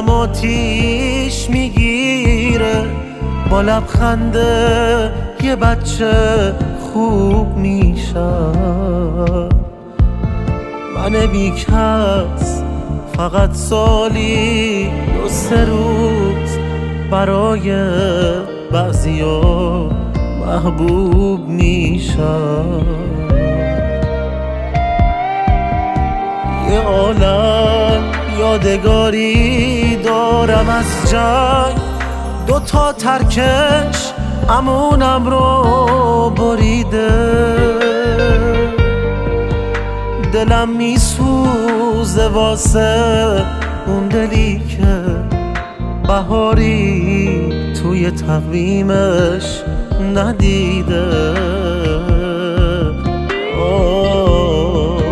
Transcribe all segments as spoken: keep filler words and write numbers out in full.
دلم آتیش میگیره، با لبخنده یه بچه خوب میشم. من بیکس فقط سالی دو سه روز برای بعضیا محبوب میشم. یه عالم یادگاری دارم از جنگ، دو تا ترکش امونم رو بریده. دلم میسوزه واسه اون دلی که بهاری توی تقویمش ندیده. آه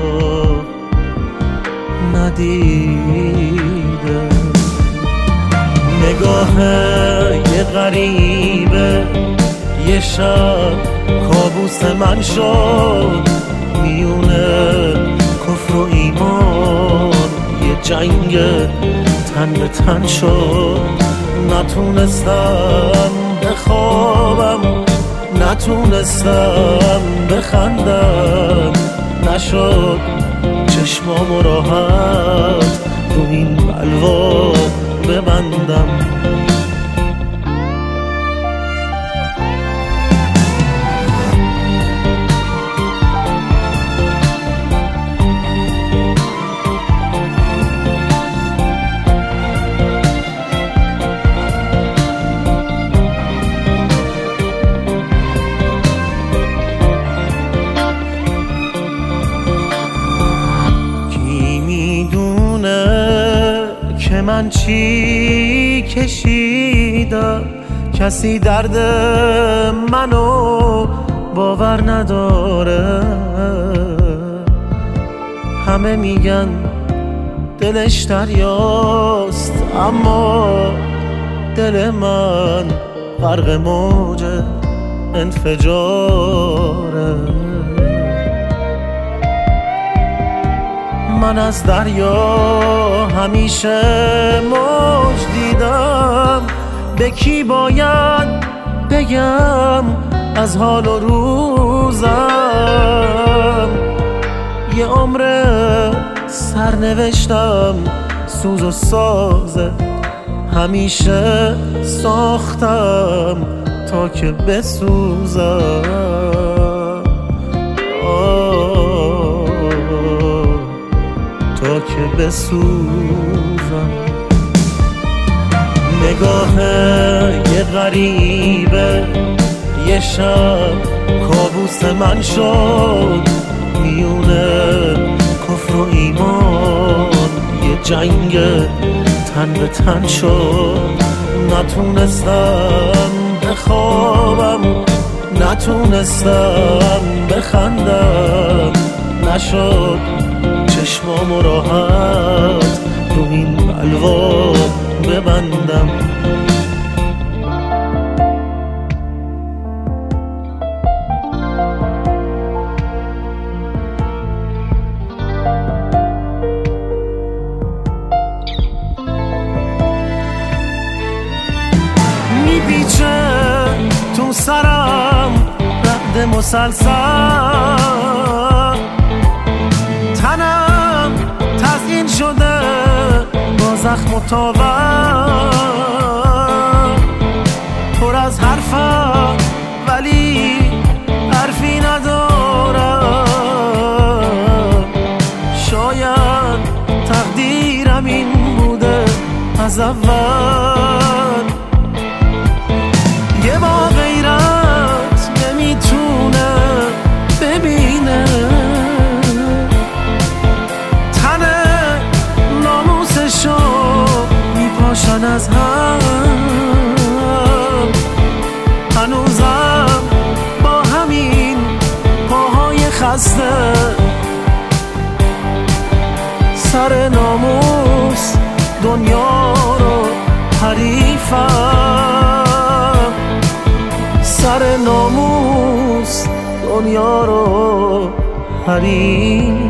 ندیده. نگاه یه غریبه یه شب کابوس من شد، میونه کفر و ایمان یه جنگ تن به تن شد. نتونستم بخوابم، نتونستم بخندم، نشد چشمامو راحت رو این بلوا ببندم. که من چی کشیدم، کسی درد منو باور نداره. همه میگن دلش دریاست، اما دل من غرق موج انفجاره. من از دریا همیشه موج دیدم، به کی باید بگم از حال و روزم. یه عمر سرنوشتم سوز و سازه، همیشه ساختم تا که بسوزم. تا که بسوزم. نگاه یه غریبه یه شب کابوس من شد، میونه کفر و ایمان یه جنگ تن به تن شد. نتونستم بخوابم، نتونستم بخندم، نشد چشمامو راحت رو این بلوا ببندم. میپیچه تو سرم رعد مسلسل، تنم تزیین شده با زخم و تاور. پر از حرفم ولی حرفی ندارم. شاید تقدیرم این بوده از اول. یه با غیرت نمیتونه ببینه، میپاشن از هم. هنوزم با همین پاهای خسته، سر ناموس دنیا رو حریفم. سر ناموس دنیا رو حریفم.